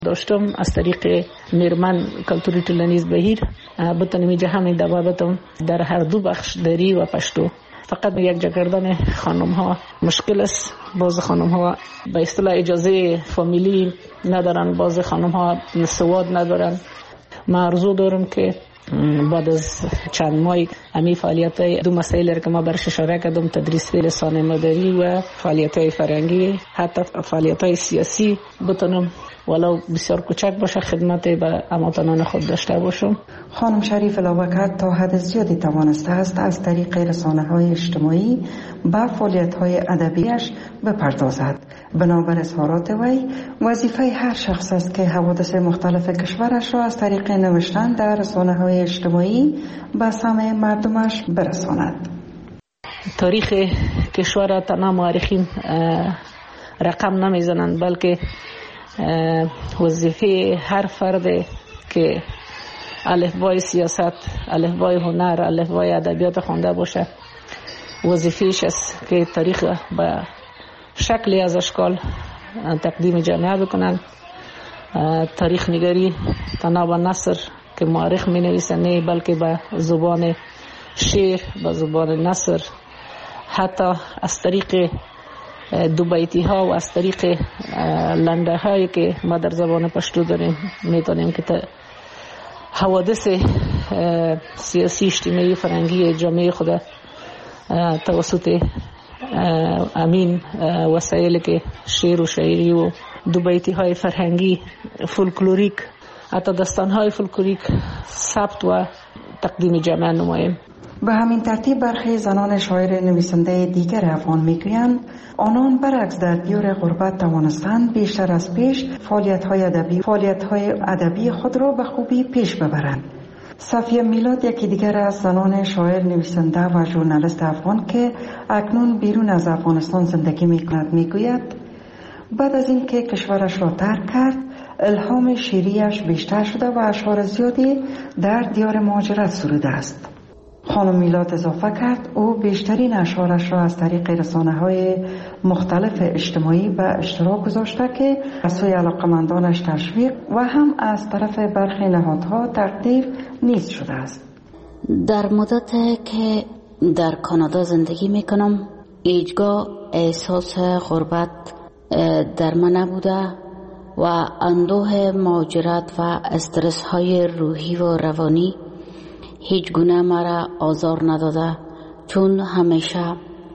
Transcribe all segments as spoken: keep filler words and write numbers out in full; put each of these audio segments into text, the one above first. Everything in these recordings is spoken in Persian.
داشتم از طریق میرمن کلتوری تولنیز بهیر بتونم جهان دوابتم در هر دو بخش دری و پشتو. فقط یک جا کردن خانم ها مشکل است. بعض خانم ها به اصطلاح اجازه فامیلی ندارن، بعض خانم ها سواد ندارن. ما آرزو دارم که بعد از چند ماه امی فعالیت های دو مسائل که ما برش اشاره کردم، تدریس لسان مادری و فعالیت های فرهنگی، حتی فعالیت های سیاسی بتونم ولو بسیار کوچک باشه خدمت به هموطنان خود داشته باشم. خانم شریف لاوکت تا حد زیادی توانسته است از طریق رسانه‌های اجتماعی به فعالیت‌های ادبیش بپردازد. بنابر اظهارات وی وظیفه هر شخص است که حوادث مختلف کشورش را از طریق نوشتن در رسانه‌های اجتماعی به سمع مردمش برساند. تاریخ کشور را تنها مورخین رقم نمیزنند، بلکه وظیفه هر فرد که الفبای سیاست، الفبای هنر، الفبای ادبیات خوانده باشه، وظیفه‌اش است که تاریخ به شکلی از اشکال تقدیم جامعه بکنن. تاریخ نگاری تنها به نثر که مورخ می نویسه نه، بلکه به زبان شعر، به زبان نثر، حتی از طریق دو بیتی ها و از طریق لنده هایی که ما در زبان پشتو داریم میتونیم که حوادث سیاسی، اجتماعی، فرهنگی جامعه خود توسط امین وسایل که شعر و شاعری و دو بیتی های فرهنگی، فولکلوریک، حتی داستان های فولکلوریک ثبت و تقدیم جامعه نماییم. به همین ترتیب برخی زنان شاعر نویسنده دیگر افغان میگویند آنان برعکس در دیار غربت توانستند بیشتر از پیش فعالیت‌های ادبی فعالیت‌های ادبی خود را به خوبی پیش ببرند. صفیه میلاد یکی دیگر از زنان شاعر نویسنده و ژورنالیست افغان که اکنون بیرون از افغانستان زندگی میکند میگوید بعد از اینکه کشورش را ترک کرد الهام شعریش بیشتر شده و اشعار زیادی در دیار مهاجرت سروده است. خانم میلاد اضافه کرد او بیشترین اشعارش را از طریق رسانه‌های مختلف اجتماعی به اشتراک گذاشته که از سوی علاقمندانش تشویق و هم از طرف برخی نهادها تقدیر نیز شده است. در مدت که در کانادا زندگی میکنم هیچگاه احساس غربت در من نبوده و اندوه مهاجرت و استرس های روحی و روانی هیچ گونه مرا آزار نداده، چون همیشه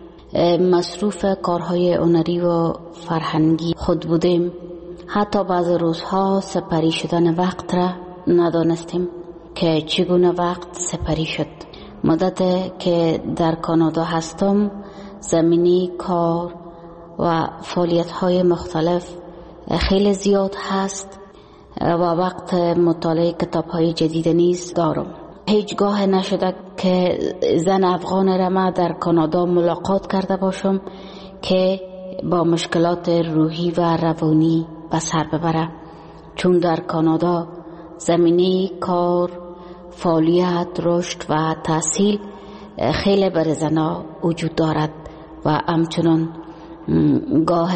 مصروف کارهای هنری و فرهنگی خود بودیم. حتی بعض روزها سپری شدن وقت را ندانستیم که چگونه وقت سپری شد. مدت که در کانادا هستم زمینی کار و فعالیت‌های مختلف خیلی زیاد هست و وقت مطالعه کتاب‌های جدید نیز دارم. هیچگاه نشده که زن افغان را ما در کانادا ملاقات کرده باشم که با مشکلات روحی و روانی به سر ببره، چون در کانادا زمینه کار، فعالیت، رشد و تحصیل خیلی بر زنها وجود دارد و همچنان گاه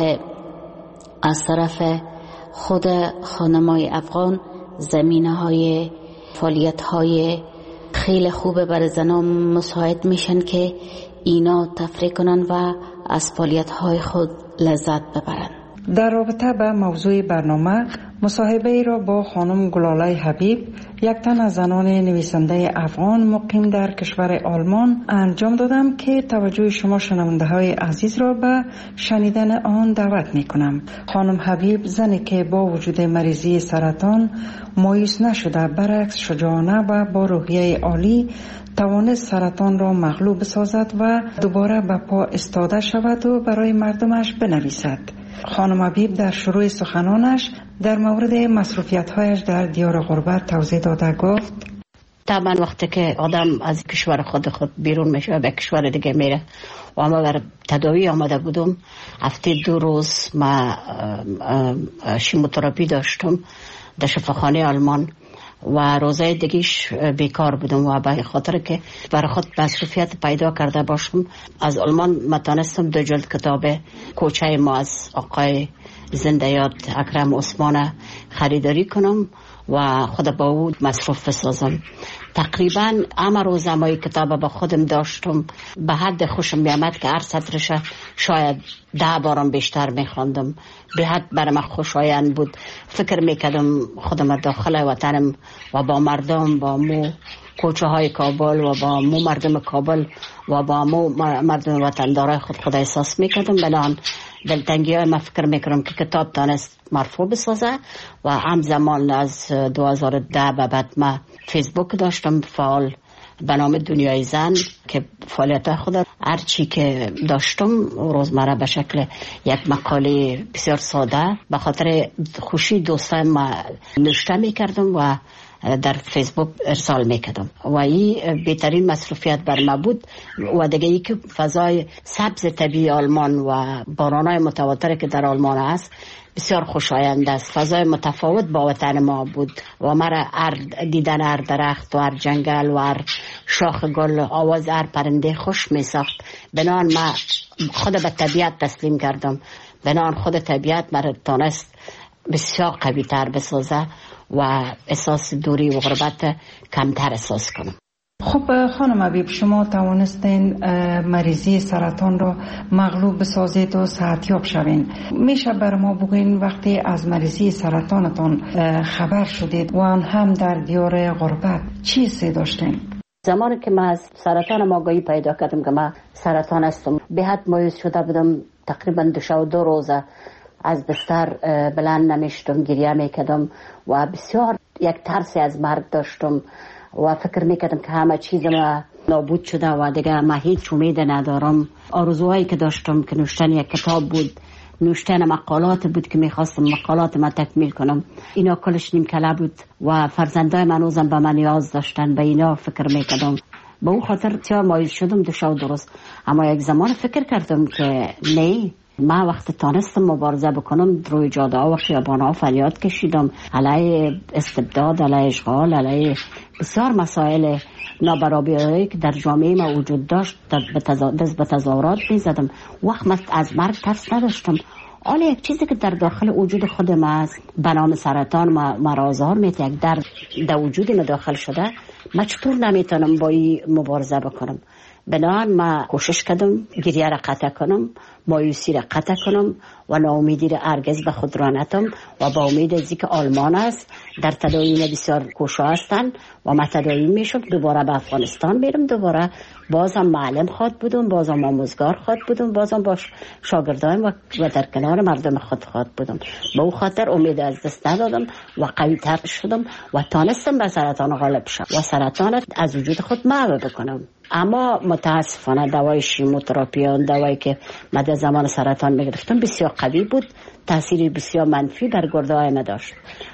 از طرف خود خانمای افغان زمینه های فعالیت های خیلی خوبه برای زنان مساعد میشن که اینا تفریح کنن و از فعالیت های خود لذت ببرن. در رابطه به موضوع برنامه مصاحبه ای را با خانم گلاله حبیب، یک تن از زنان نویسنده افغان مقیم در کشور آلمان انجام دادم که توجه شما شنونده های عزیز را به شنیدن آن دعوت می کنم. خانم حبیب زنی که با وجود مریضی سرطان مایوس نشده، برعکس شجاعانه و با روحیه عالی توانست سرطان را مغلوب بسازد و دوباره به پا استاده شود و برای مردمش بنویسد. خانم حبیب در شروع سخنانش در مورد مصروفیت‌هایش در دیار غربت توضیح داده گفت: طبعا وقتی که آدم از کشور خود خود بیرون میشه به کشور دیگه میره و ما بر تداوی آمده بودم، هفته دو روز ما شیموتراپی داشتم در شفاخانه آلمان و روزای دیگیش بیکار بودم و به خاطر که برای خود مصروفیت پیدا کرده باشم از آلمان متانستم دو جلد کتاب کوچه ما از آقای زنده یاد اکرم عثمان خریداری کنم و خود با او مصروف بسازم. تقریبا همه روز همه کتاب با خودم داشتم، به حد خوشم میامد که هر سطرش شاید ده بارم بیشتر میخواندم. به حد برای من خوشایند بود. فکر میکردم خودم داخل وطنم و با مردم، با مو کوچه های کابل و با مو مردم کابل و با مو مردم وطندارای خود خود احساس میکردم. بنان دلتنگی های من فکر میکردم که کتاب تانست مرفوع بسازه و همزمان از دو هزار و ده به بعد من فیسبوک داشتم فعال به نام دنیای زن که فعالیت خود هر چی که داشتم روزمره به شکل یک مقاله بسیار ساده به خاطر خوشی دوستان ما نوشته میکردم و در فیسبوک ارسال میکردم و این بهترین مصروفیت بر ما بود. و دیگه ای که فضای سبز طبیعی آلمان و بارانای متواتر که در آلمان است بسیار خوشایند است. فضای متفاوت با وطن ما بود و مرا هر دیدن هر درخت و هر جنگل و هر شاخ گل آواز هر پرنده خوش می ساخت. بنان ما خود به طبیعت تسلیم کردم. بنان خود طبیعت مرا تانست بسیار قوی تر بسازه و احساس دوری و غربت کمتر احساس کنم. خب خانم حبیب، شما توانستین مریضی سرطان را مغلوب بسازید و صحتیاب شوین. میشه بر ما بگوین وقتی از مریضی سرطانتان خبر شدید و آن هم در دیار غربت چی حسی داشتین؟ زمانی که من از سرطان آگاهی پیدا کردم که من سرطان هستم به حد مایوس شده بودم. تقریبا دو شب و دو روزه از بستر بلند نمیشتم، گریه میکردم و بسیار یک ترسی از مرگ داشتم و فکر میکردم که همه چیز ما نابود شده و دیگه ما هیچ امید ندارم. آرزوهایی که داشتم که نوشتن یک کتاب بود، نوشتن مقالات بود که میخواستم مقالات ما تکمیل کنم، اینا کلش نیم کله بود و فرزندای من روزم به من نیاز داشتن، به اینا فکر میکردم. به اون خاطر بسیار مایوس شدم دو شب درست. اما یک زمان فکر کردم که نه، ما وقت تانستم مبارزه بکنم روی جاده ها و خیابان ها فریاد کشیدم علیه استبداد، علیه اشغال، علیه بسیار مسائل نابرابری که در جامعه ما وجود داشت دست به تظاهرات میزدم. وقت من از مرگ ترس نداشتم. حالا یک چیزی که در داخل وجود خودم است به نام سرطان مرا آزار میده، یک درد در وجود ما داخل شده، من چطور نمیتونم با این مبارزه بکنم؟ بنابراین ما کوشش کردم گریه را قطع کنم، مایوسی را قطع کنم و ناامیدی را هرگز به خود را نتم و با امید از اینکه آلمان است در تداوی بسیار کوشا هستند و ما تداوی میشم دوباره به افغانستان میرم، دوباره بازم معلم خود بودم، بازم آموزگار خود بودم، بازم با شاگردایم و در کنار مردم خود خود بودم. به اون خاطر امید از دست ندادم و قوی تر شدم و تانستم به سرطان غالب شم و سرطان از وجود خود محو بکنم. اما متاسفانه دوای شیموتراپی، دوایی که من در زمان سرطان میگرفتم بسیار قوی بود، تأثیری بسیار منفی بر گرده های ما داشت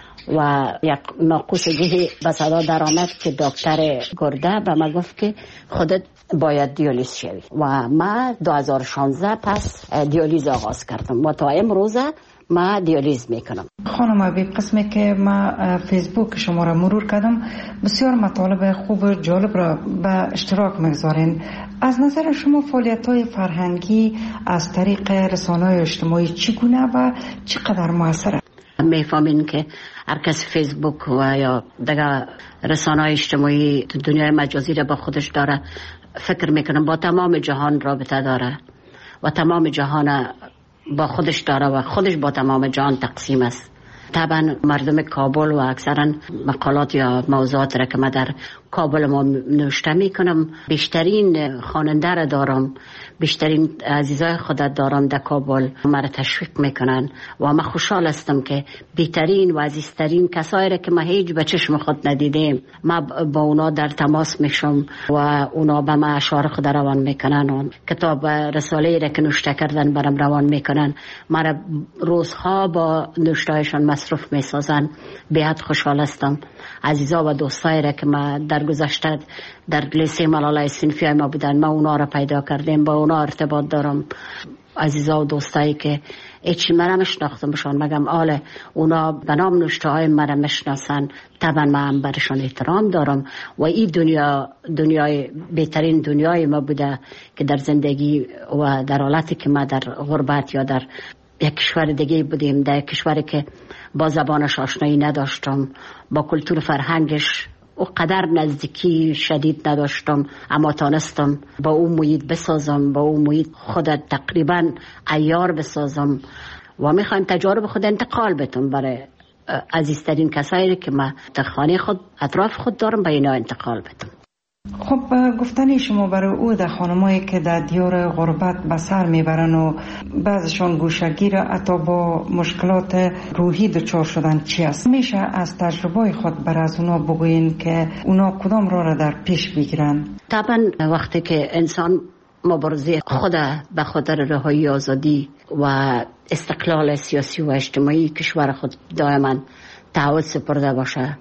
و یک ناقوس دیگه به صدا در آمد که دکتر گرده به من گفت که خودت باید دیالیز شوی و من دو هزار و شانزده پس دیالیز آغاز کردم و تا امروز ما دیالیز میکنم. خانم حبیب، قسمی که ما فیسبوک شما را مرور کردم بسیار مطالب خوب و جالب را به اشتراک میگذارین. از نظر شما فعالیت های فرهنگی از طریق رسانه‌های اجتماعی چگونه و چقدر موثره؟ میفهمین که هر کس فیسبوک و یا دیگه رسانه‌های اجتماعی دنیای مجازی را با خودش داره، فکر میکنم با تمام جهان رابطه داره و تمام جهان با خودش داره و خودش با تمام جهان تقسیم است. طبعا مردم کابل و اکثرا مقالات یا موضوعات را که من در کابل ما نوشته میکنم، بیشترین خواننده را دارم، بیشترین عزیزای خودت دارم در کابل، مرا تشویق میکنن و من خوشحال هستم که بهترین و عزیزترین کسایی را که ما هیچ به چشم خود ندیدیم ما با اونا در تماس میشم و اونا به ما اشعار خود روان میکنن و کتاب رساله را که نوشته کردن برام روان میکنن. مرا روزها با نوشتهایشان مصروف میسازن. بیاد خوشحال هستم. عزیزا و دوستایی را که ما در گذشته در لیسه ملالای صنفی ما بودن، ما اونا را پیدا کردیم، با اونا ارتباط دارم. عزیزا و دوستایی که هیچی من نشناختم بشان مگم آله اونا به نام نوشته های من میشناسن، طبعا من برشان احترام دارم و این دنیا دنیای بهترین دنیای ما بوده که در زندگی و در حالتی که ما در غربت یا در یک کشور دیگه بودیم، در یک کشوری که با زبانش آشنایی نداشتم، با کلتور فرهنگش او قدر نزدیکی شدید نداشتم، اما تانستم با او محیط بسازم، با او محیط خود تقریبا عیار بسازم و میخوایم تجارب خود انتقال بتم برای عزیزترین کسایی که ما در خانه خود اطراف خود دارم به اینا انتقال بتم. خب گفتنی شما برای او در خانمایی که در دیار غربت به سر میبرن و بعضشان گوشگیر حتی با مشکلات روحی دچار شدن چی است؟ میشه از تجربه خود بر از اونا بگوین که اونا کدام راه را در پیش بگیرن؟ طبعا وقتی که انسان مبارزه خود به خاطر رهایی آزادی و استقلال سیاسی و اجتماعی کشور خود دائما تعهد سپرده باشه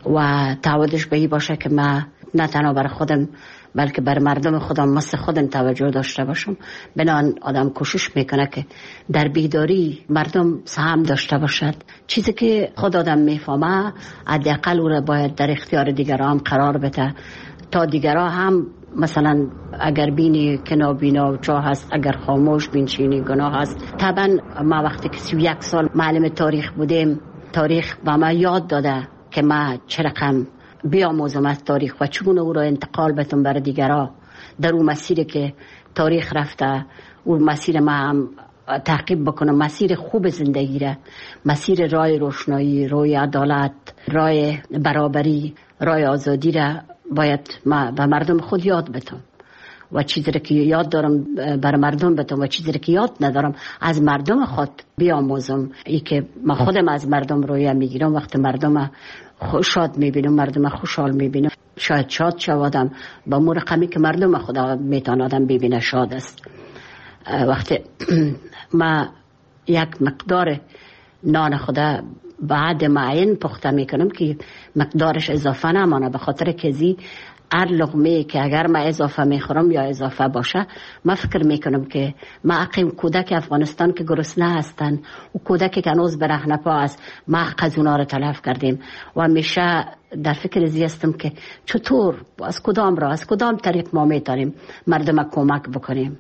و تعهدش به این باشه که ما نه تنها برای خودم بلکه بر مردم خودم مثل خودم توجه داشته باشم، بنان آدم کوشش میکنه که در بیداری مردم سهم داشته باشد. چیزی که خود آدم میفهمه حداقل او را باید در اختیار دیگران قرار بده تا دیگران هم مثلا اگر بینی که نابینا و چاه هست، اگر خاموش بینچینی گناه هست. طبعا ما وقتی که سی و یک سال معلم تاریخ بودیم، تاریخ به ما یاد داده که ما چه رقم بیاموزم از تاریخ و چگونه او را انتقال بتم برای دیگران در اون مسیری که تاریخ رفته، اون مسیر ما هم تعقیب بکنم، مسیر خوب زندگی را، مسیر رای روشنایی، رای عدالت، رای برابری، رای آزادی را باید ما به مردم خود یاد بتم و چیزی که یاد دارم برای مردم بتم و چیزی که یاد ندارم از مردم خود بیاموزم. ای که ما خودم از مردم رویه میگیرم، وقتی مردم شاد میبینم، مردم خوشحال میبینم، شاید شاد شوادم با مو رقمی که مردم خدا میتونه آدم ببینه شاد است. وقتی ما یک مقدار نان خدا بعد معین پخته میکنم که مقدارش اضافه نمانه، به خاطر که زی هر لقمه که اگر ما اضافه میخورم یا اضافه باشه، ما فکر میکنم که ما اقیم کودک افغانستان که گرسنه هستن و کودکی که هنوز برهنه پا است، ما حق از اونا رو تلف کردیم و همیشه در فکر زیستم که چطور از کدام را از کدام طریق ما میتونیم مردم کمک بکنیم،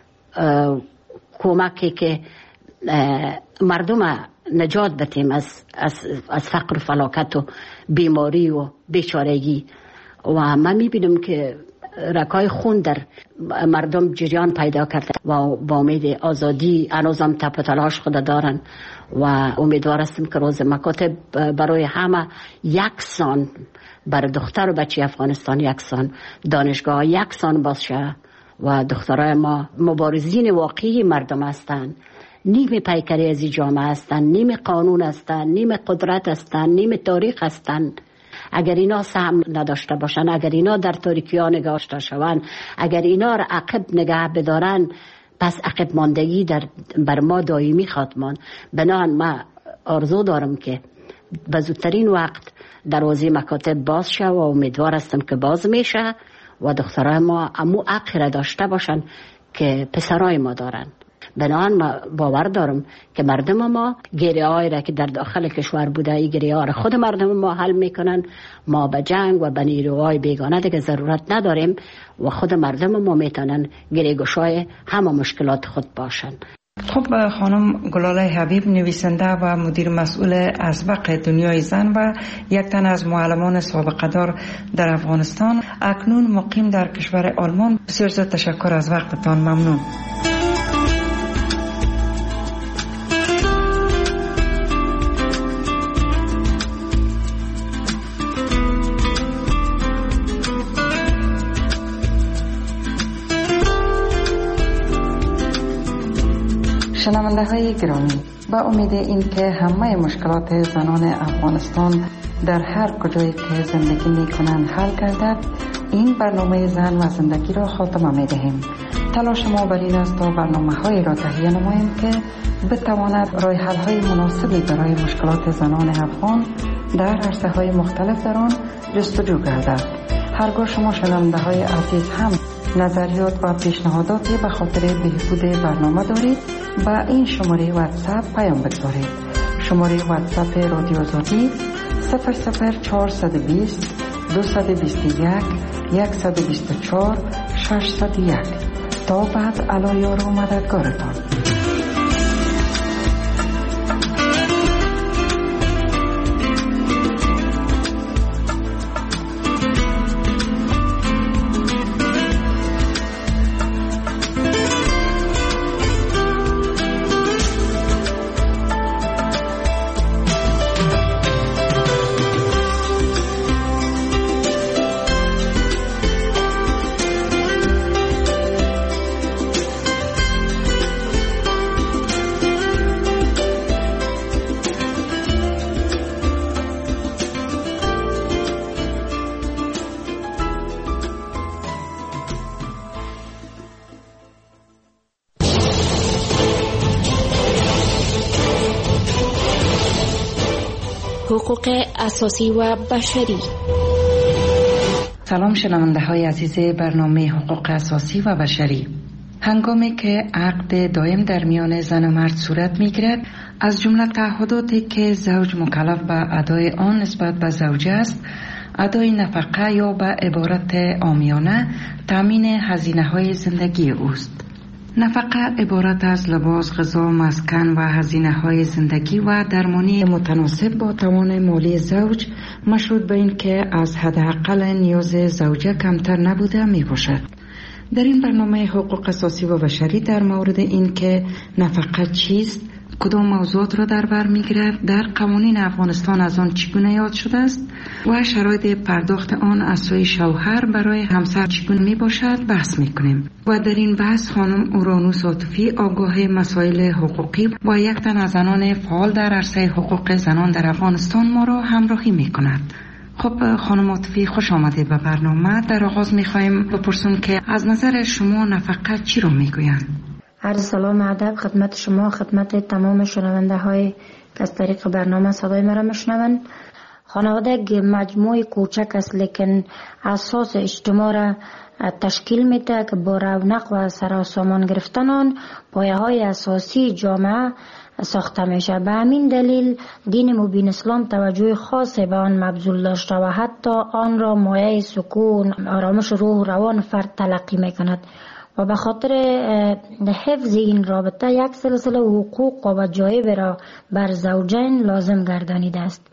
کمکی که مردم نجات بدیم از, از, از فقر و فلاکت و بیماری و بیچارگی. و من میبینم که رکای خون در مردم جریان پیدا کرده و با امید آزادی هنوزم تپ و تلاش خود دارن و امیدوار هستم که روز مکاتب برای همه یکسان، برای دختر و بچه افغانستان یکسان، دانشگاه یکسان باشه و دخترای ما مبارزین واقعی مردم هستند، نیم پیکری از جامعه هستند، نیم قانون هستند، نیم قدرت هستند، نیم تاریخ هستند. اگر اینا سهم نداشته باشن، اگر اینا در تاریکی ها نگاه داشته شوند، اگر اینا را عقب نگه بدارن، پس عقب ماندگی در بر ما دائمی خواهد ماند. بنابراین ما آرزو دارم که به زودترین وقت دروازه مکاتب باز شه و امیدوار هستم که باز میشه و دخترای ما امو حق را داشته باشن که پسرای ما دارن. بنابراین ما باور دارم که مردم ما گریه هایی را که در داخل کشور بوده، این گریه ها را خود مردم ما حل میکنن. ما به جنگ و به نیروهای بیگانه دیگه ضرورت نداریم و خود مردم ما میتونن گریه گشای همه مشکلات خود باشن. خب خانم گلاله حبیب، نویسنده و مدیر مسئول اسبق دنیای زن و یک تن از معلمان سابقه دار در افغانستان، اکنون مقیم در کشور آلمان، بسیار زیاد تشکر از وقتتان. ممنون. شنونده های گرامی، با امید این که همه مشکلات زنان افغانستان در هر کجایی که زندگی می کنند حل گردد، این برنامه زن و زندگی را خاتمه می دهیم. تلاش ما بر این است تا برنامه های را تهیه نماییم که بتواند راه حل های مناسبی برای مشکلات زنان افغان در عرصه های مختلف در آن جستجو گردد. هرگاه شما شنونده های عزیز هم نظریات و پیشنهاداتی به خاطر بهبود برنامه دارید، با این شماره واتساپ پیام بگذارید. شماره واتساپ رادیو آزادی صفر صفر چهارصد و بیست دویست و بیست و یک صد و بیست و چهار ششصد و یک. تا بعد علایار و مددگارتان. حقوق اساسی و بشری. سلام شنونده های عزیز برنامه حقوق اساسی و بشری. هنگامی که عقد دائم در میان زن و مرد صورت می گیرد، از جمله تعهداتی که زوج مکلف به ادای آن نسبت به زوجه است، ادای نفقه یا به عبارت عامیانه تامین هزینه های زندگی اوست. نفقه عبارت از لباس، غذا، مسکن و هزینه های زندگی و درمانی متناسب با توان مالی زوج، مشروط به این که از حداقل نیاز زوجه کمتر نبوده می باشد. در این برنامه حقوق اساسی و بشری در مورد این که نفقه چیست، کدام موضوعات را در بر می‌گیرد، در قوانین افغانستان از آن چگونه یاد شده است و شرایط پرداخت آن از سوی شوهر برای همسر چگونه میباشد بحث میکنیم. و در این بحث خانم اورانوس عاطفی، آگاه مسائل حقوقی و یک تن از زنان فعال در عرصه حقوق زنان در افغانستان ما را همراهی میکند. خب خانم عاطفی، خوش آمدید به برنامه. در آغاز میخوایم بپرسیم که از نظر شما نفقه چی رو میگویند؟ عرض سلام ادب خدمت شما، خدمت تمام شنونده های که از طریق برنامه صدای مرا میشنوند. خانواده یک مجموعه کوچک است لیکن اساس اجتماع را تشکیل میده که با رونق و سراسامان گرفتن آن پایه های اساسی جامعه ساخته میشه. به همین دلیل دین مبین اسلام توجه خاصی به آن مبذول داشته و حتی آن را مایه سکون، آرامش روح و روان فرد تلقی میکند و به خاطر حفظ این رابطه یک سلسله حقوق و وجایب را بر زوجین لازم گردانیده است.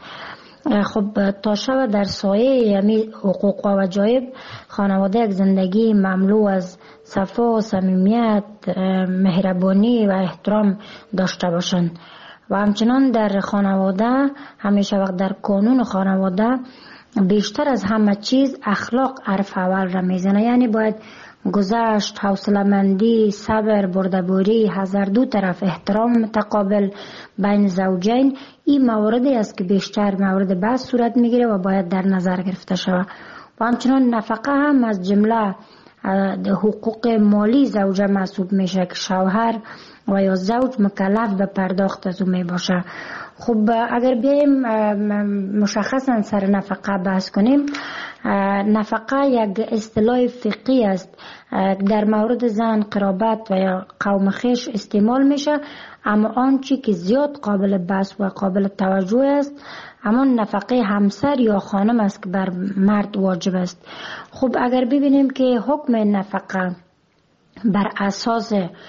خب تا شب در سایه یمی حقوق و وجایب خانواده یک زندگی مملو از صفا و صمیمیت، مهربانی و احترام داشته باشند و همچنان در خانواده همیشه وقت در قانون خانواده بیشتر از همه چیز اخلاق حرف اول را میزنه. یعنی باید گذشت، حوصله‌مندی، صبر، بردباری، هر دو طرف احترام متقابل بین زوجین، این مواردی است که بیشتر مورد بحث صورت میگیره و باید در نظر گرفته شود. و همچنان نفقه هم از جمله حقوق مالی زوجه محسوب میشه که شوهر و یا زوج مکلف به پرداخت از او می باشه. خب اگر بیایم مشخصا سر نفقه بحث کنیم، نفقه یک اصطلاح فقهی است در مورد زن، قرابت و یا قوم خویش استعمال میشه، اما آنچه که زیاد قابل بحث و قابل توجه است اما نفقه همسر یا خانم است که بر مرد واجب است. خب اگر ببینیم که حکم نفقه بر اساس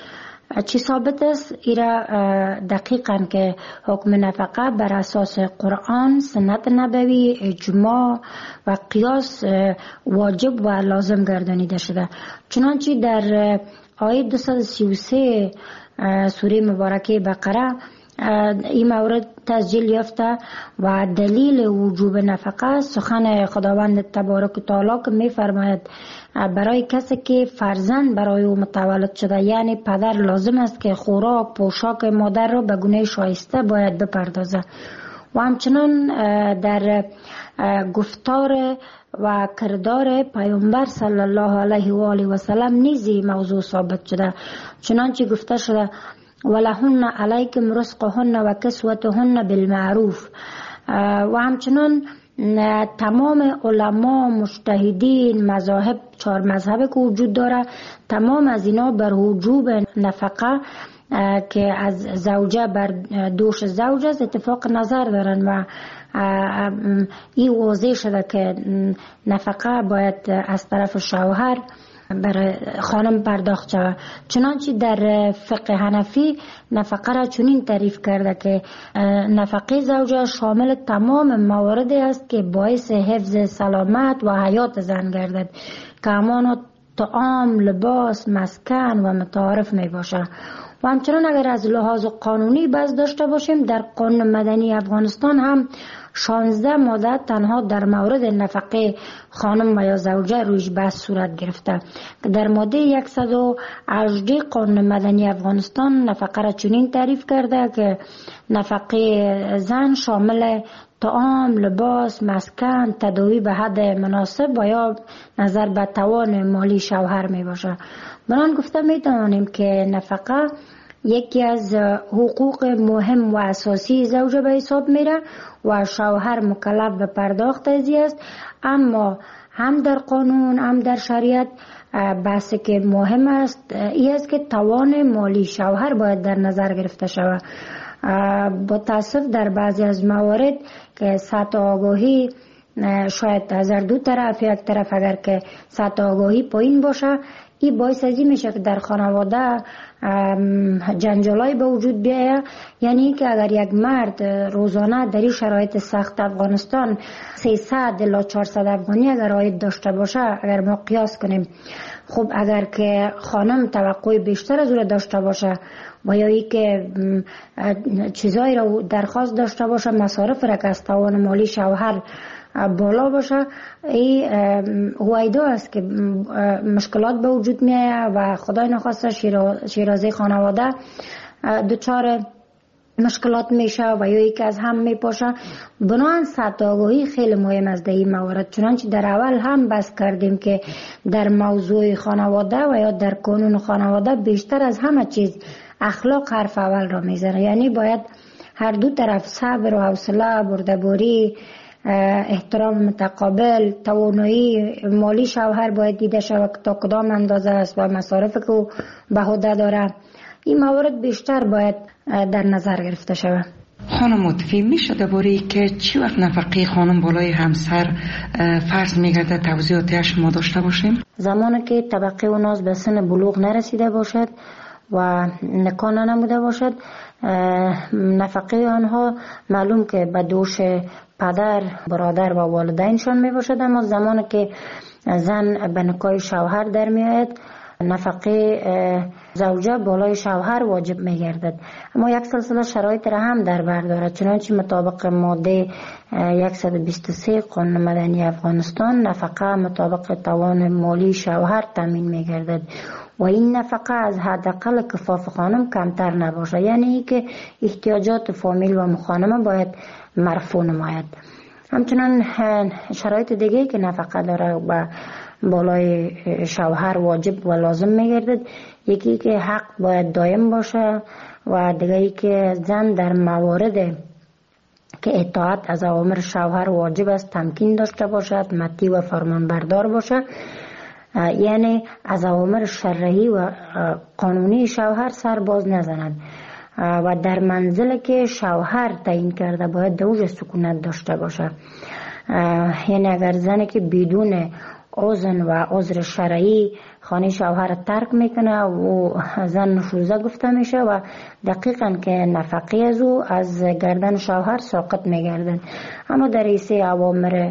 چی ثابت است، ایرا دقیقاً که حکم نفقه بر اساس قرآن، سنت نبوی، اجماع و قیاس واجب و لازم گردانیده شده. چنانچه در آیه دویست و سی و سه سوره مبارکه بقره این مورد تسجیل یافته و دلیل وجوب نفقه سخن خداوند تبارک و تعالی که می فرماید برای کسی که فرزند برای او متولد شده، یعنی پدر لازم است که خوراک پوشاک مادر را به گونه شایسته باید بپردازه. و همچنان در گفتار و کردار پیامبر صلی الله علیه و آله و سلم نیزی موضوع ثابت شده، چنانچه گفته شده ولهن علیکم رزقهن و کسوتهن بالمعروف. و همچنان تمام علما، مجتهدین، مذاهب، چهار مذهب که وجود داره، تمام از اینا بر وجوب نفقه که از زوجه بر دوش زوج است اتفاق نظر دارن و این واضح شده که نفقه باید از طرف شوهر برای خانم پرداخت شود. چنانچه در فقه حنفی نفقه را چنین تعریف کرده که نفقه زوجه شامل تمام مواردی است که باعث حفظ سلامت و حیات زن گردد که همان طعام، لباس، مسکن و متعارف می باشه. و همچنان اگر از لحاظ قانونی بحث داشته باشیم، در قانون مدنی افغانستان هم شانزده ماده تنها در مورد نفقه خانم و یا زوجه رویش بحث صورت گرفته که در ماده صد و هجده قانون مدنی افغانستان نفقه را چنین تعریف کرده که نفقه زن شامل طعام، لباس، مسکن، تداوی به حد مناسب و یا نظر به توان مالی شوهر می باشه. بنان گفته می توانیم که نفقه یکی از حقوق مهم و اساسی زوجه به حساب میره و شوهر مکلف به پرداخت ازی است، اما هم در قانون هم در شریعت بحثی که مهم است این است که توان مالی شوهر باید در نظر گرفته شود. با تاسف در بعضی از موارد که سطح آگاهی شاید از دو طرف، یک طرف اگر که سطح آگاهی پایین باشه، این باعث ازی میشه که در خانواده جنجالای به وجود بیاید. یعنی که اگر یک مرد روزانه در این شرایط سخت افغانستان سیصد الی چهارصد افغانی اگر عاید داشته باشه، اگر ما قیاس کنیم، خب اگر که خانم توقع بیشتر از او داشته باشه و یا ای که چیزایی را درخواست داشته باشه، مصارف را که از توان مالی شوهر بالا باشه، این هویدا است که مشکلات به وجود میاد و خدای نخواسته شیرازه خانواده دچار مشکلات میشه و یا یکی از هم میپاشه. بنابراین سطح آگاهی خیلی مهم است در این موارد. چنانچه در اول هم بحث کردیم که در موضوع خانواده و یا در قانون خانواده بیشتر از همه چیز اخلاق حرف اول را میزنه. یعنی باید هر دو طرف صبر و حوصله، بردباری، احترام متقابل، توانایی مالی شوهر باید دیده شود که تا کدام اندازه است و مصارف که به عهده داره. این موارد بیشتر باید در نظر گرفته شود. خانم متفی، میشه درباره که چی وقت نفقه خانم بالای همسر فرض میگرده توضیحاتی شما داشته باشیم؟ زمانی که طبقه اوناز به سن بلوغ نرسیده باشد و نکاح نموده باشد، نفقه آنها معلوم که به دوش پدر، برادر و والدینشان می باشد، اما زمانی که زن به نکاح شوهر در می آید، نفقه زوجه بالای شوهر واجب می گردد. اما یک سلسله شرایط را هم در بر دارد. چنانچه مطابق ماده صد و بیست و سه قانون مدنی افغانستان نفقه مطابق توان مالی شوهر تامین می گردد و این نفقه از حداقل کفاف خانم کمتر نباشه، یعنی که احتیاجات فامیل و مخانمه باید مرفوع نماید. همچنان شرایط دیگه که نفقه داره و بالای شوهر واجب و لازم میگردد، یکی که حق باید دائم باشه و دیگه که زن در موارد که اطاعت از اوامر شوهر واجب است تمکین داشته باشد، مطیع و فرمان بردار باشه، یعنی از اوامر شرعی و قانونی شوهر سر باز نزند و در منزل که شوهر تعیین کرده باید دوج سکونت داشته باشه. یعنی اگر زنی که بدون اذن و عذر شرعی خانه شوهر ترک میکنه و زن نشوزه گفته میشه و دقیقاً که نفقه از او از گردن شوهر ساقط میگردن. اما در ایسه اوامر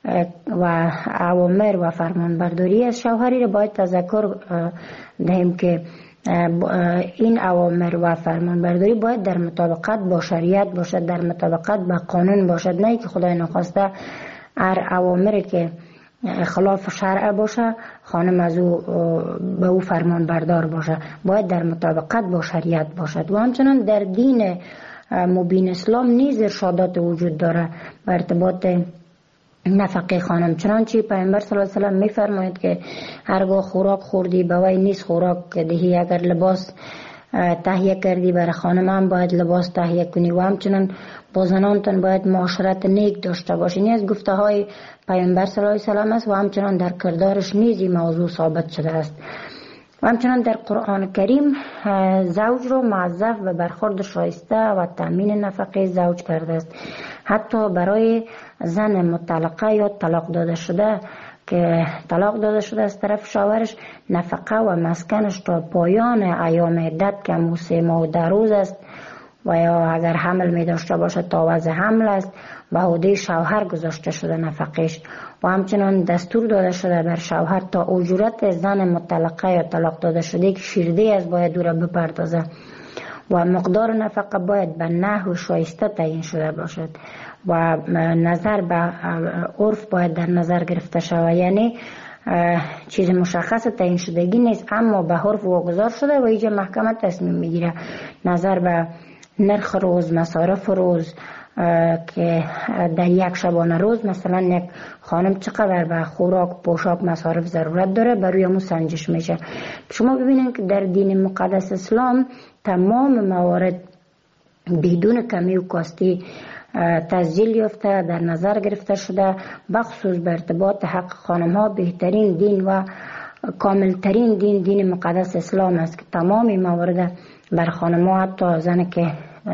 و اوامر و فرمان برداری از شوهری را باید تذکر دهیم که این اوامر و فرمان برداری باید در مطابقت با شریعت باشد، در مطابقت با قانون باشد، نه که خدای نخواسته هر اوامری که خلاف شرع باشه خانم از او به او فرمان بردار باشه، باید در مطابقت با شریعت باشد. و همچنان در دین مبین اسلام نیز ارشادات وجود داره به ارتباط نفقه خانم. چنانچه پیامبر صلی الله علیه و سلم میفرماید که هرگاه خوراک خوردی به وی نیست خوراک دهی، اگر لباس تهیه کردی، برای خانم هم باید لباس تهیه کنی و همچنان با زنانتان باید معاشرت نیک داشته باشین. این از گفته های پیامبر صلی الله علیه و سلم است و همچنان در کردارش نیز این موضوع ثابت شده است. و همچنان در قرآن کریم زوج رو موظف و برخورد شایسته و تامین نفقه زوج کرده است. حتی برای زن مطلقه یا طلاق داده شده که طلاق داده شده از طرف شوهرش، نفقه و مسکنش تا پایان ایام عدت که همون سه ماه و ده روز است و یا اگر حمل می داشته باشه تا وضع حمل است به عهده شوهر گذاشته شده نفقش. و همچنان دستور داده شده بر شوهر تا اجورت زن مطلقه یا طلاق داده شده که شیرده از باید او را بپردازه و مقدار نفقه باید به نحو شایسته تعیین شده باشد و نظر به عرف باید در نظر گرفته شود. یعنی چیز مشخص تعیین شدگی نیست اما به عرف واگذار شده و اینجا محکمه تصمیم میگیره نظر به نرخ روز، مصارف روز که در یک شبانه روز مثلا یک خانم چقدر به خوراک، پوشاک، مصارف ضرورت داره بروی همون سنجش میشه. شما ببینید که در دین مقدس اسلام تمام موارد بدون کمی و کاستی تسجیل یافته در نظر گرفته شده، بخصوص به ارتباط حق خانم ها بهترین دین و کاملترین دین دین مقدس اسلام است که تمامی موارد بر خانم ها، حتی زنی که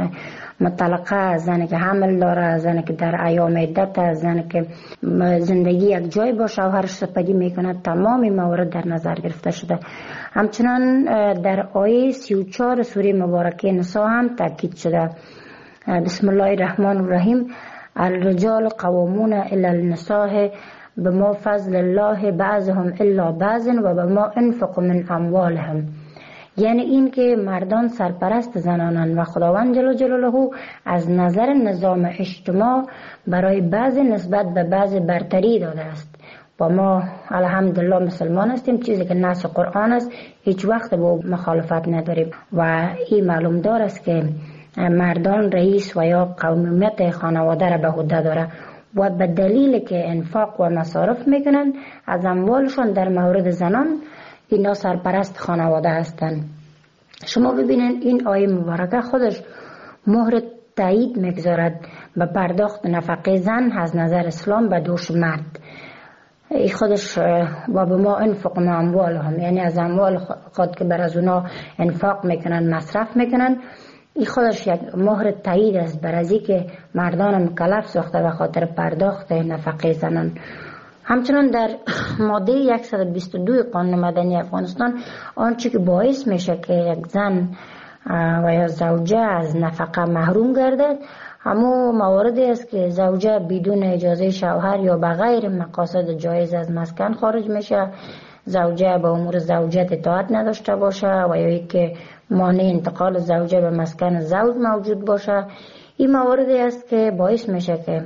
مطلقه، زنی که حمل داره، زنی که در ایام عدت، زنی که زندگی یک جای با شوهرش سپری میکنه، تمامی موارد در نظر گرفته شده. همچنان در آیه سی و چهار سوره مبارکه نساء هم تاکید شده. بسم الله الرحمن الرحیم: الرجال قوامون علی النساء بما فضل الله بعضهم الا بعض و بما انفقوا من اموالهم. یعنی این که مردان سرپرست زنانند و خداوند جل جلاله از نظر نظام اجتماع برای بعض نسبت به بعض برتری داده است. و ما الحمدلله مسلمان هستیم، چیزی که نص قرآن است هیچ وقت با مخالفت نداریم و این معلوم دار است که مردان رئیس و یا قومیت خانواده را به عهده داره و به دلیل که انفاق و مصارف میکنن از اموالشان در مورد زنان اینا سرپرست خانواده هستند. شما ببینید این آیه مبارکه خودش مهر تایید میگذارد به پرداخت نفقه زن از نظر اسلام به دوش مرد. این خودش و به ما انفق من اموالهم، یعنی از اموال خود که بر از اونا انفاق میکنن، مصرف میکنن، این خودش یک مهر تایید است بر از که مردان مکلف ساخته به خاطر پرداخت نفقه زنان. همچنان در ماده صد و بیست و دو قانون مدنی افغانستان آنچه که باعث میشه که یک زن و یا زوجه از نفقه محروم گردد همو مواردی است که زوجه بدون اجازه شوهر یا به غیر مقاصد جایز از مسکن خارج میشه، زوجه به امور زوجت اطاعت نداشته باشه و یا ای که مانع انتقال زوجه به مسکن زوج موجود باشه. این مواردی است که باعث میشه که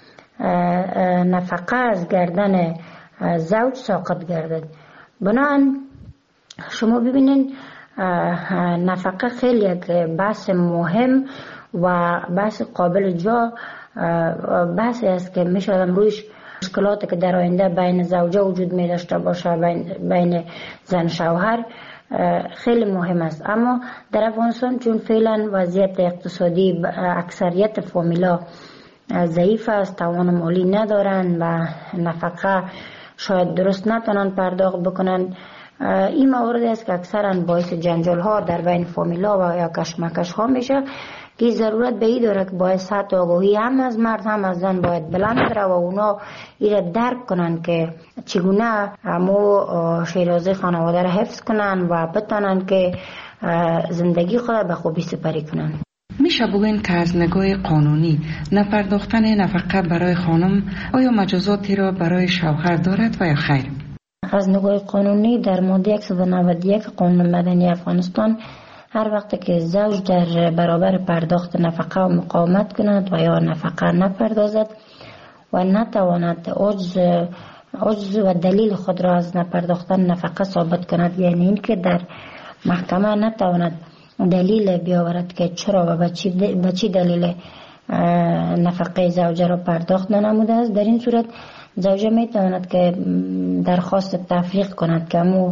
نفقه از گردن زوج ساقط گردد. بنابراین شما ببینید نفقه خیلی یک بحث مهم و بحث قابل جا بحثی است که میشه رویش مشکلاتی که در آینده بین زوجه وجود می داشته باشه، بین, بین زن شوهر خیلی مهم است. اما در افغانستان چون فعلا وضعیت اقتصادی اکثریت فامیلا ضعیف است، توان مالی ندارن و نفقه شاید درست نتونن پرداخت بکنن، این موارد است که اکثرا باعث جنجال ها در بین فامیلا و یا کشمکش ها میشه که ضرورت به این داره که باید سطح آگاهی هم از مرد هم از زن باید بلند بره و اونا ایره درک کنن که چگونه همو شیرازه خانواده را حفظ کنن و بتانن که زندگی خود به خوبی سپری کنن. میشه بگوین که از نگاه قانونی نپرداختن نفقه برای خانم آیا مجازاتی را برای شوهر دارد و یا خیر؟ از نگاه قانونی در ماده صد و نود و یک قانون مدنی افغانستان هر وقت که زوج در برابر پرداخت نفقه و مقاومت کند و یا نفقه نپردازد و نتواند عجز عجز و دلیل خود را از نپرداختن نفقه ثابت کند، یعنی این که در محکمه نتواند دلیل بیاورد که چرا و به چی دلیل نفقه زوجه را پرداخت ننموده است، در این صورت زوجه می تواند که درخواست تفریق کند که امو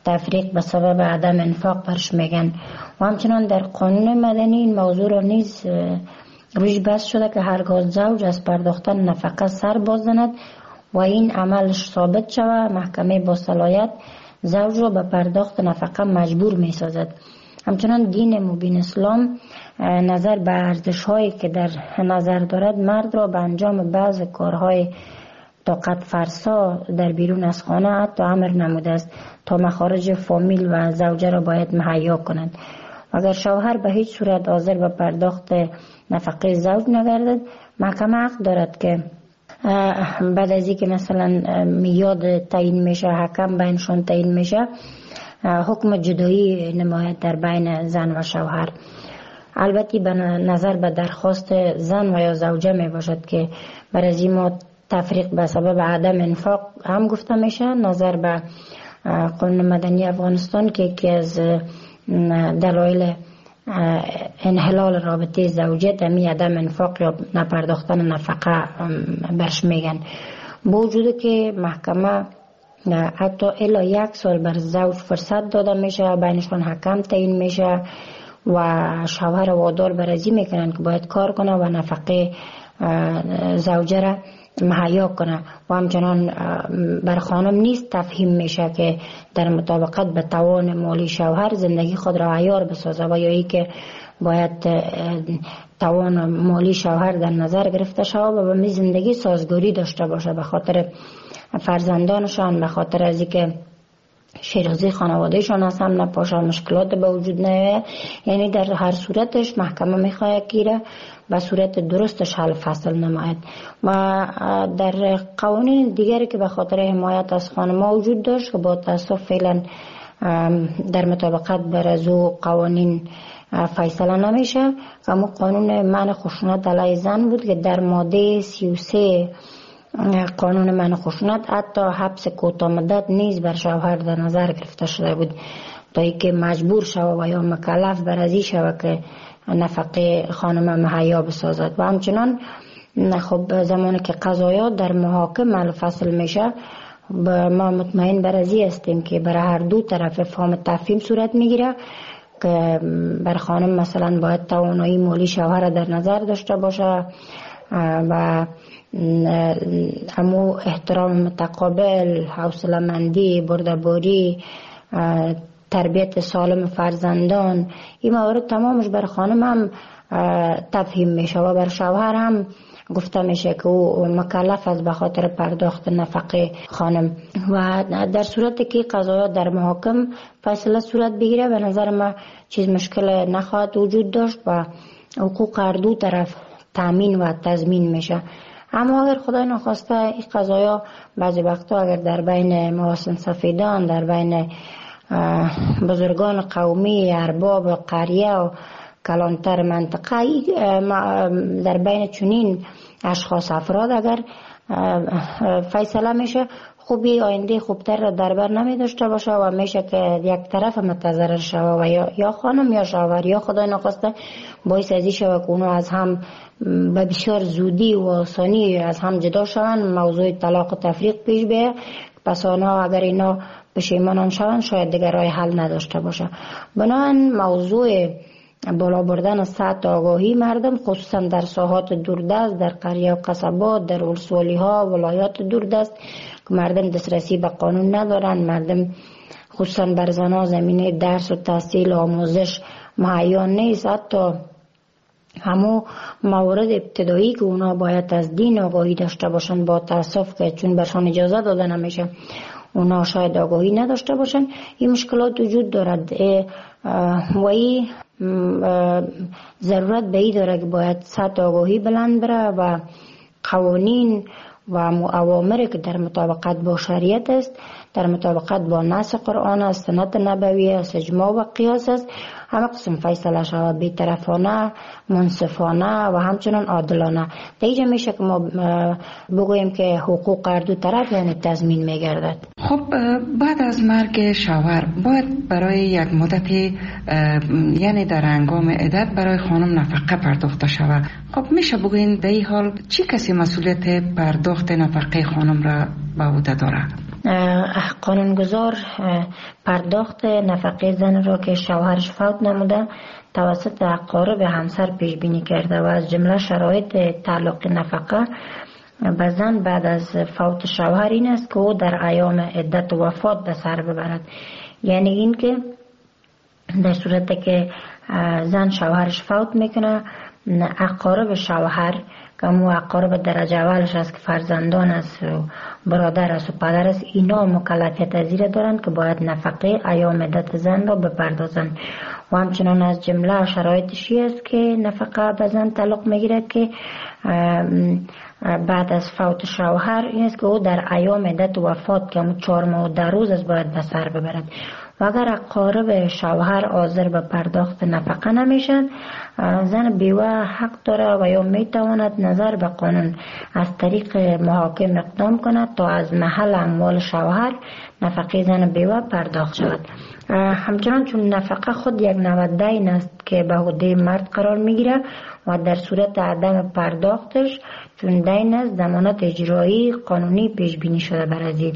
تفریق به سبب عدم انفاق برش میگن. و همچنان در قانون مدنی این موضوع را نیز روش بحث شده که هرگاه زوج از پرداختن نفقه سر باززند و این عملش ثابت شود، محکمه با صلاحیت زوج را به پرداخت نفقه مجبور می سازد. همچنان دین مبین اسلام نظر به ارزش هایی که در نظر دارد مرد را به انجام بعض کارهای طاقت فرسا در بیرون از خانه حتی امر نموده است تا مخارج فامیل و زوجه را باید مهیا کنند. اگر شوهر به هیچ صورت حاضر به پرداخت نفقه زوج نگردد، محکمه حق دارد که بعد از اینکه مثلا میاد تعیین میشه، حکم بینشون تعیین میشه، حکم جدایی نماید در بین زن و شوهر. البته به نظر به درخواست زن و یا زوجه می باشد که برای از ما تفریق به سبب عدم انفاق هم گفته میشه. نظر به قانون مدنی افغانستان که یکی از دلایل انحلال رابطه زوجیت همی عدم انفاق یا نپرداختن نفقه برش میگن. با وجود که محکمه حتی الی یک سال بر زوج فرصت داده میشه، بینشون حکم تعیین میشه و شوهر وادار برازی میکنن که باید کار کنه و نفقه زوجه را مهیا کنه و همچنان بر خانم نیست تفهیم میشه که در مطابقت به توان مالی شوهر زندگی خود را عیار بسازه و یا ای که باید توان مالی شوهر در نظر گرفته شود و به زندگی سازگاری داشته باشه به خاطر فرزندانشان، به خاطر از اینکه شیرازی خانوادهشان از هم نپاشه، مشکلات به وجود نیاید. یعنی در هر صورتش محکمه میخواد که به صورت درستش حل فصل نماید. و در قوانین دیگری که به خاطر حمایت از خانم‌ها وجود داشت که با تاسف فعلا در مطابقت بر از او قوانین فیصله نمیشه، اما قانون منع خشونت علیه زن بود که در ماده سی و سه قانون منع خشونت حتی حبس کوتاه مدت نیز بر شوهر در نظر گرفته شده بود تا اینکه مجبور شود و یا مکلف بر ازی شود که نفقه خانم مهیا بسازد. و همچنان خب زمانی که قضایات در محاکم حل فصل میشه، ما مطمئن بر ازی هستیم که برای هر دو طرف فهم تفهیم صورت میگیره که بر خانم مثلا باید توانایی مالی شوهر در نظر داشته باشه و امو احترام متقابل، حوصله مندی، بردباری، تربیت سالم فرزندان، این موارد تمامش بر خانم هم تفهیم میشه و بر شوهر هم گفته میشه که او مکلف است به خاطر پرداخت نفقه خانم. و در صورتی که قضایا در محاکم فیصله صورت بگیره به نظر ما چیز مشکل نخواهد وجود داشت و حقوق هر دو طرف تامین و تضمین میشه. اما اگر خدای نخواسته این قضایا بعضی وقتا اگر در بین محاسن سفیدان، در بین بزرگان قومی، ارباب قریه و کلانتر منطقه، در بین چنین اشخاص افراد اگر فیصله میشه، خوبی آینده خوبتر را در بر نمی داشته باشه و میشه که یک طرف متضرر شوه و یا, یا خانم یا شوهر یا خدای نخواسته باعث ازی شوه که اونو از هم به بسیار زودی و آسانی از هم جدا شوند، موضوع طلاق و تفریق پیش بیه. پس آنها اگر اینا پشیمان شوند شاید دیگر راه حل نداشته باشه. بنابراین موضوع بالا بردن سطح آگاهی مردم خصوصا در ساحات دوردست، در قریه و قصبات، در ولسوالی ها، ولایات دوردست که مردم دسترسی به قانون ندارن، مردم خصوصا بر زنها زمینه درس و تحصیل و آموزش مهیا نیست. حتی همو موارد ابتدایی که اونا باید از دین آگاهی داشته باشن با تاسف که چون برشان اجازه داده نمیشه اونا شاید آگاهی نداشته باشن. این مشکلات وجود دارد و این ضرورت به این داره که باید سطح آگاهی بلند بره و قوانین و اوامری که در مطابقت با شریعت است، در مطابقت با نص قرآن است، سنت نبوی است، اجماع و قیاس است، همه قسم فیصله شود بی‌طرفانه، منصفانه و همچنان عادلانه. دیگه میشه که ما بگوییم که حقوق هر دو طرف یعنی تضمین میگردد. خب بعد از مرگ شوهر باید برای یک مدتی یعنی در هنگام عدت برای خانم نفقه پرداخته شود. خب میشه بگوییم در این حال چی کسی مسئولیت پرداخت نفقه خانم را به عهده داره؟ قانونگذار پرداخت نفقه زن را که شوهرش فوت نموده توسط اقارب همسر پیش بینی کرده و از جمله شرایط تعلق نفقه به زن بعد از فوت شوهر این است که او در ایام عدت وفات به سر ببرد. یعنی این که در صورت که زن شوهرش فوت میکنه، اقارب شوهر که مو اقارب درجه اولش است که فرزندان است و برادر است و پدر است، اینا مکلفیت زیر دارند که باید نفقه ایام عدت زن را بپردازند. و همچنان از جمله شرایطشی است که نفقه به زن تعلق میگیره که بعد از فوت شوهر این است که او در ایام عدت وفات که همون چهار ماه و ده روز است باید به سر ببرد. و اگر اقارب شوهر حاضر به پرداخت نفقه نمیشن، زن بیوه حق داره و یا میتواند نظر به قانون از طریق محاکم اقدام کند تا از محل اموال شوهر نفقه زن بیوه پرداخت شود. همچنان چون نفقه خود یک نوع دین است که به عهده مرد قرار میگیره و در صورت عدم پرداختش چون دین است ضمانت اجرایی قانونی پیش بینی شده بر ازی.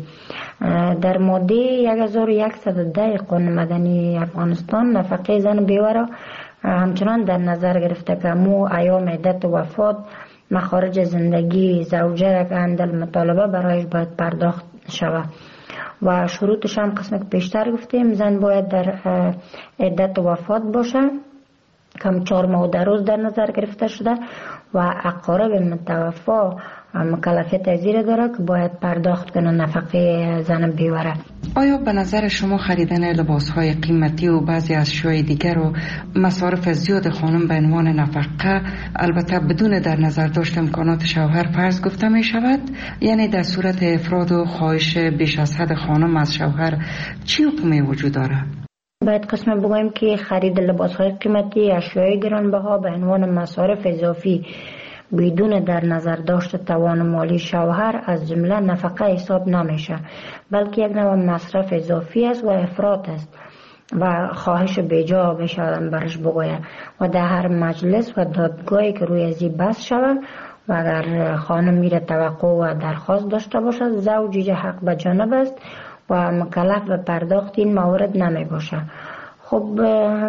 در ماده هزار و صد و ده قانون مدنی افغانستان نفقه زن بیوه را همچنان در نظر گرفته که مو ایام عدت وفات مخارج زندگی زوجه که اندل مطالبه برایش باید پرداخت شود و شروطش هم قسمت پیشتر گفتیم. زن باید در عدت وفات باشه کم چهار ماه و ده روز در نظر گرفته شده و اقارب متوفا مکلفیت زیر داره که باید پرداخت کنه نفقه زن بیوره. آیا به نظر شما خریدن لباسهای قیمتی و بعضی اشیاء دیگر و مصارف زیاد خانم به عنوان نفقه البته بدون در نظر داشت امکانات شوهر فرض گفته می شود؟ یعنی در صورت افراد و خواهش بیش از حد خانم از شوهر چی حکمی وجود داره؟ باید قسم بگویم که خرید لباسهای قیمتی، اشیای گرانبها به عنوان مصارف اضافی بدون در نظر داشت توان مالی شوهر از جمله نفقه حساب نمیشه، بلکه یک نوع مصرف اضافی است و افراط است و خواهش بیجا بشه برش بگوید و در هر مجلس و دادگاهی که روی ازی بحث شود و اگر خانم میره توقع و درخواست داشته باشد زوجی حق به جانب است و مکلف به پرداخت این موارد نمی باشه. خب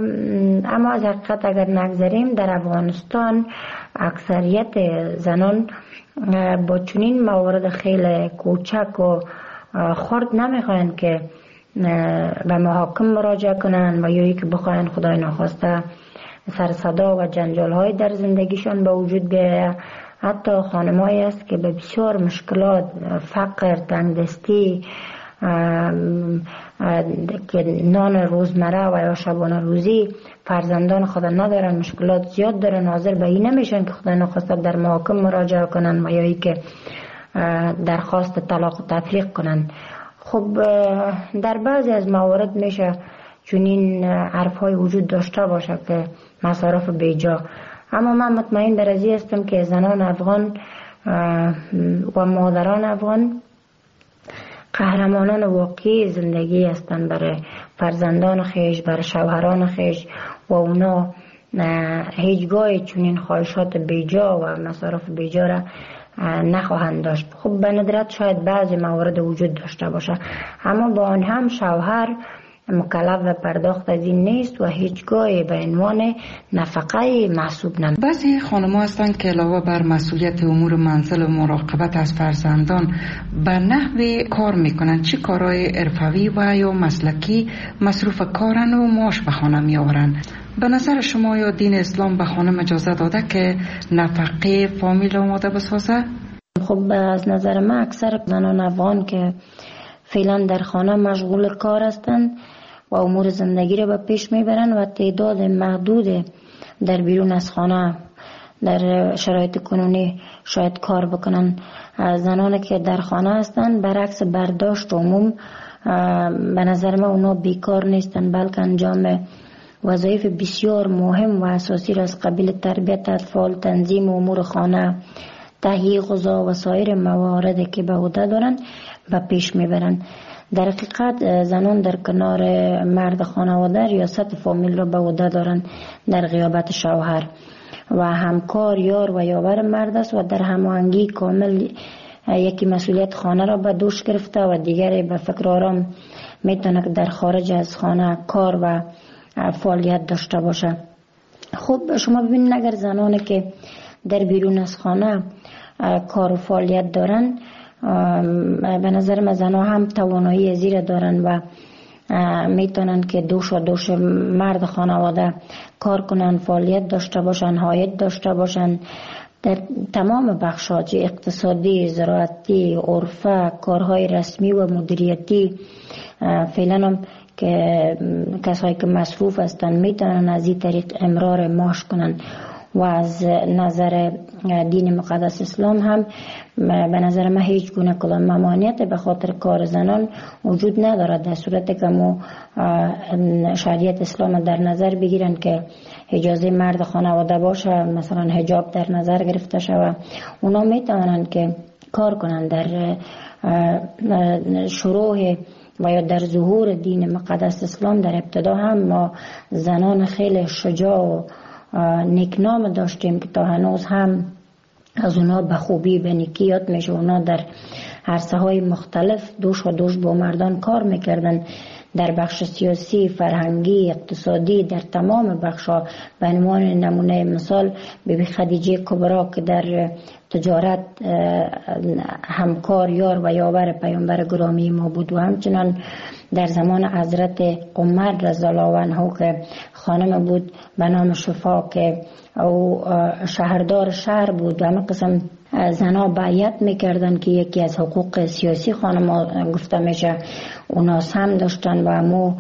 اما از حقیقت اگر نگذاریم در افغانستان اکثریت زنان با چنین موارد خیلی کوچک و خرد نمیخواین که به محاکم مراجعه کنن و یا که بخواین خدای ناخواسته سر صدا و جنجال های در زندگیشان به وجود بیاید. حتی خانمایی است که به بسیار مشکلات، فقر، تنگدستی که نان روزمره و یا شبانه روزی فرزندان خود ندارن، مشکلات زیاد دارن، حاضر به این نمیشن که خدا نخواسته در محاکم مراجعه کنن و یا ای که درخواست طلاق و تفریق کنن. خب در بعضی از موارد میشه چنین حرف های وجود داشته باشه که مصارف بیجا، اما من مطمئن در ازی هستم که زنان افغان و مادران افغان قهرمانان واقعی زندگی هستند برای فرزندان خیش، برای شوهران خیش و اونا هیچگاه چنین خواهشات بیجا و مصارف بیجا را نخواهند داشت. خب به ندرت شاید بعضی موارد وجود داشته باشه، اما با آن هم شوهر مکلف و پرداخت از این نیست و هیچگاه به عنوان نفقه محسوب نمی. بعضی خانم‌ها هستند که علاوه بر مسئولیت امور منزل و مراقبت از فرزندان به نحوی کار میکنن، چه کارهای حرفه‌ای و یا مسلکی مصروف کارن و معاش به خانه میآورن. به نظر شما یا دین اسلام به خانم اجازه داده که نفقه فامیل آماده بسازه؟ خب از نظر من اکثر زنان افغان که فعلا در خانه مشغول کار هستند و امور زندگی را به پیش میبرن و تعداد محدود در بیرون از خانه در شرایط کنونی شاید کار بکنن. زنانی که در خانه هستند برعکس برداشت عموم به نظر من اونا بیکار نیستن، بلکه انجام وظایف بسیار مهم و اساسی را از قبیل تربیت اطفال، تنظیم امور خانه، تهیه غذا و سایر مواردی که به عهده دارن و پیش میبرن. در حقیقت زنان در کنار مرد خانواده ریاست فامیل را به عهده دارن در غیابت شوهر و همکار، یار و یاور مرد است و در هماهنگی کامل یکی مسئولیت خانه را به دوش گرفته و دیگری به فکر آرام میتونه که در خارج از خانه کار و فعالیت داشته باشه. خب شما ببینید اگر زنانی که در بیرون از خانه کار و فعالیت دارن، به نظر من زنها هم توانایی زیر دارن و میتونن که دوش و دوش مرد خانواده کار کنن، فعالیت داشته باشن، عاید داشته باشن در تمام بخشات اقتصادی، زراعتی، عرفه، کارهای رسمی و مدیریتی. فعلا هم که کسایی که مصروف هستن میتونن از این طریق امرار معاش کنن و از نظر دین مقدس اسلام هم به نظر من هیچ گونه کلان ممانعت به خاطر کار زنان وجود ندارد، در صورتی که ما شریعت اسلام در نظر بگیرن که اجازه مرد خانواده باشه، مثلا حجاب در نظر گرفته شود، اونا میتونن که کار کنن. در شروع و یا در ظهور دین مقدس اسلام در ابتدا هم ما زنان خیلی شجاع و نیکنام داشتیم که تا هنوز هم از اونا به خوبی به نیکی یاد میشه. اونا در عرصه های مختلف دوش و دوش با مردان کار میکردن، در بخش سیاسی، فرهنگی، اقتصادی، در تمام بخشا. به عنوان نمونه مثال بیبی خدیجه کبرا که در تجارت همکار، یار و یاور پیامبر گرامی ما بود، و همچنان در زمان حضرت عمر رضی الله عنه که خانم بود به نام شفا که او شهردار شهر بود، و همه قسم زنها بیعت میکردن که یکی از حقوق سیاسی خانم گفته میشه اونا هم داشتن و مو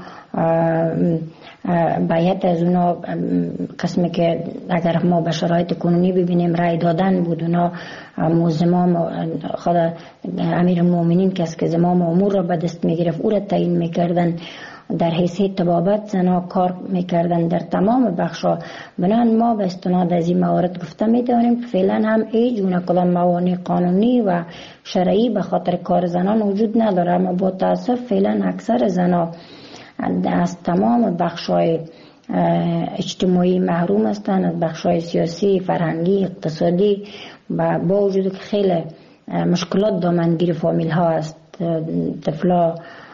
بیعت از اونا قسمی که اگر ما به شرایط کنونی ببینیم رای دادن بود. اونا زمام خود امیر المؤمنین کس که زمام امور را به دست میگرفت او را تعیین میکردن، در حیثیت طبابت زنها کار میکردن در تمام بخشا. بنان ما به استناد از این موارد گفته میتونیم که فعلا هم هیچ گونه کلان موانع قانونی و شرعی به خاطر کار زنان وجود نداره، اما با تاسف فعلا اکثر زنها از تمام بخشای اجتماعی محروم هستند، از بخشای سیاسی، فرهنگی، اقتصادی، و با وجود که خیلی مشکلات دامنگیر فامیل ها است. طفلا،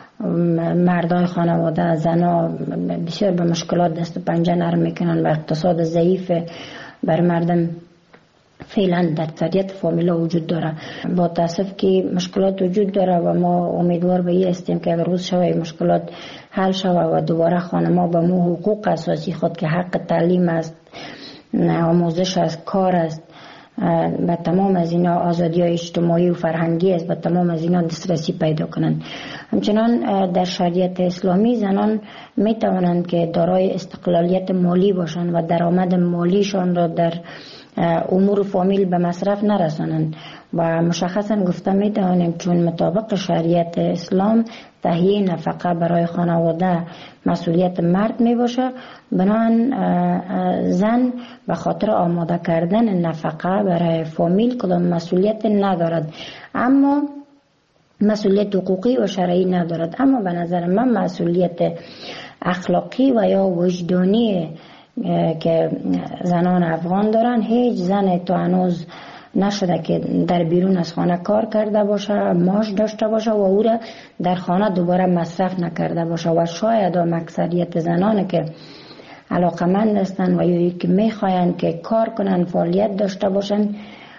مردای خانواده، زنا بسیار به مشکلات دست و پنجه نرم میکنن و اقتصاد ضعیف بر مردم فعلا در طبیعت فامیلا وجود داره. با تاسف که مشکلات وجود داره و ما امیدوار به این هستیم که اگر روز شوه مشکلات حل شوه و دوباره خانما به مو حقوق اساسی خود که حق تعلیم است، آموزش است، کار است، به تمام از اینا آزادی های اجتماعی و فرهنگی است، به تمام از اینا دسترسی پیدا کنند. همچنان در شریعت اسلامی زنان می توانند که دارای استقلالیت مالی باشند و درآمد مالیشان را در امور فامیل به مصرف نرسانند و مشخصا گفته می توانیم چون مطابق شریعت اسلام تهیه نفقه برای خانواده مسئولیت مرد می باشه، بنابراین زن به خاطر آماده کردن نفقه برای فامیل کدام مسئولیت ندارد، اما مسئولیت حقوقی و شرعی ندارد. اما به نظر من مسئولیت اخلاقی و یا وجدانی که زنان افغان دارن، هیچ زن تو هنوز نشده که در بیرون از خانه کار کرده باشه، معاش داشته باشه و او را در خانه دوباره مصرف نکرده باشه. و شاید هم اکثریت زنان که علاقمند هستن و یا که میخواین که کار کنن، فعالیت داشته باشن،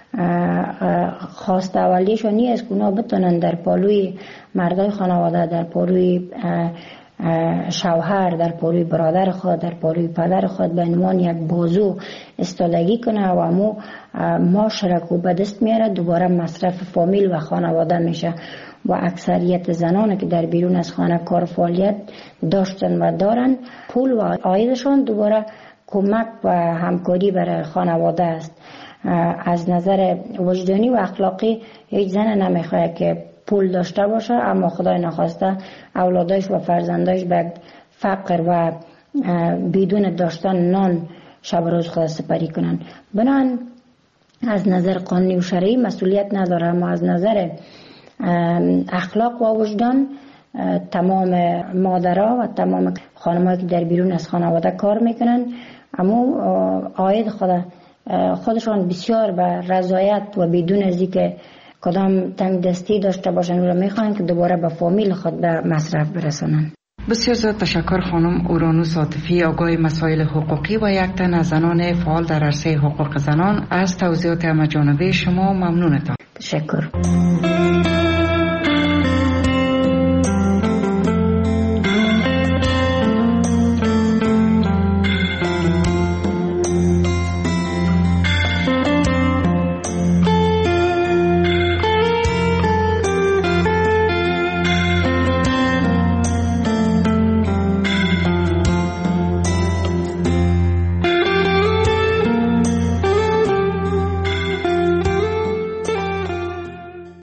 خواست اولیشون نیست که اونا بتونن در پالوی مردای خانواده، در پالوی شوهر، در پالوی برادر خود، در پالوی پدر خود به عنوان یک بازو استادگی کنه و مو معاشرت به دست میاره، دوباره مصرف فامیل و خانواده میشه. و اکثریت زنان که در بیرون از خانه کار فعالیت داشتن و دارن، پول و عایدشان دوباره کمک و همکاری برای خانواده است. از نظر وجدانی و اخلاقی هیچ زن نمیخواد که پول داشته باشه اما خدای نخواسته اولادش و فرزندش به فقر و بدون داشتن نان شب روز خود سپری کنن. بنان از نظر قانونی و شرعی مسئولیت نداره، اما از نظر اخلاق و وجدان تمام مادرها و تمام خانم‌هایی که در بیرون از خانواده کار میکنن اما عاید خود خودشان بسیار به رضایت و بدون از اینکه کدام تنگ دستی داشته باشن و میخوان که دوباره به فامیل خود به مصرف برسانن. بسیار زیاد تشکر خانم اورانوس عاطفی، آگاه مسائل حقوقی و یک تن از زنان فعال در عرصه حقوق زنان. از توضیحات همه‌جانبه شما ممنونتان. تشکر.